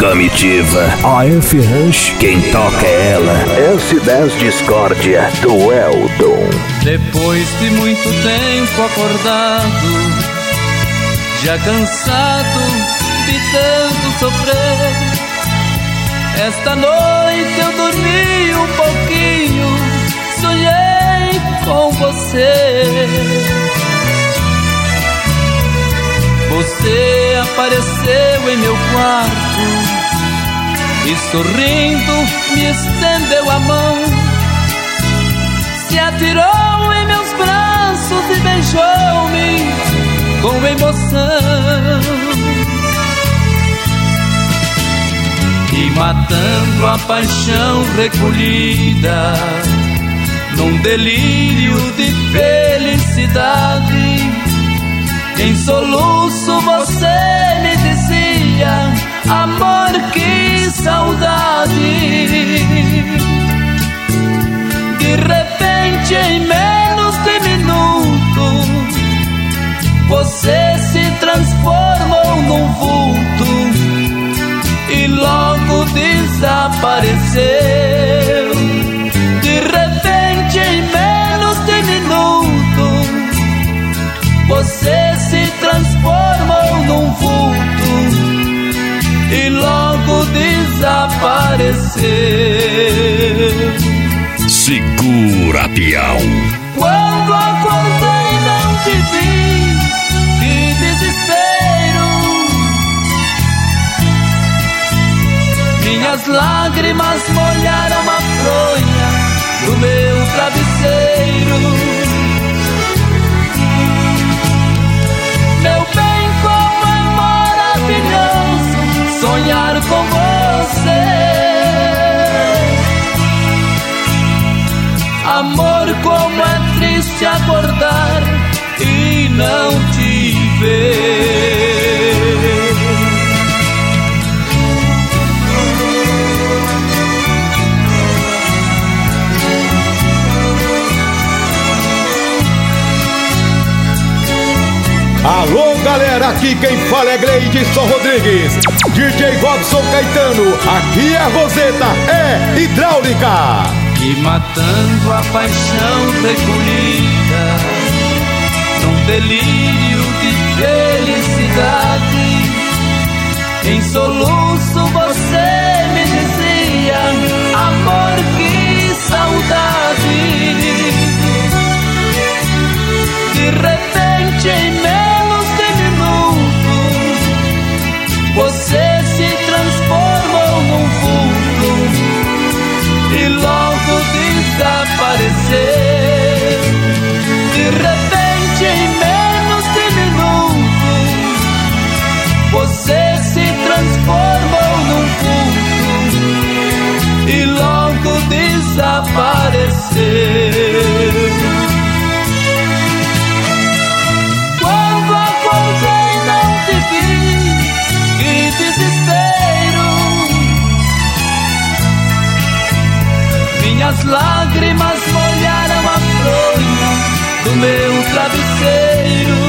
Primitiva. AF Rush. Quem toca é ela. S10 Discórdia do Eldon. Depois de muito tempo acordado, já cansado de tanto sofrer, esta noite eu dormi um pouquinho, sonhei com você. Você apareceu em meu quarto e sorrindo me estendeu a mão, se atirou em meus braços e beijou-me com emoção. E matando a paixão recolhida num delírio de felicidade, em soluço você me dizia: amor, que saudade. De repente, em menos de minuto, você se transformou num vulto e logo desapareceu. De repente, em menos de minuto, você se transformou num vulto e logo desapareceu. Segura, peão. Quando acordei não te vi, que desespero. Minhas lágrimas molharam a fronha do meu travesseiro. Meu bem, como é maravilhoso sonhar com você. Amor, como é triste acordar e não te ver. Alô, galera, aqui quem fala é Gleidson Rodrigues. DJ Robson Caetano, aqui a Roseta é hidráulica. E matando a paixão recolhida num delírio de felicidade, em soluço você me dizia: amor, que saudade. De repente, em menos de minuto, você se transformou num vulto e logo desapareceu. De repente, em menos de minuto, você se transformou num vulto e logo desapareceu. Quando acordei não te vi, que desespero. Minhas lágrimas molharam a fronha do meu travesseiro.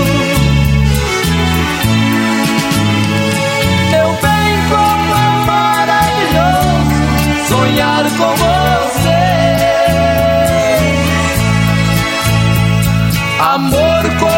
Meu bem, como é maravilhoso sonhar com você. Amor,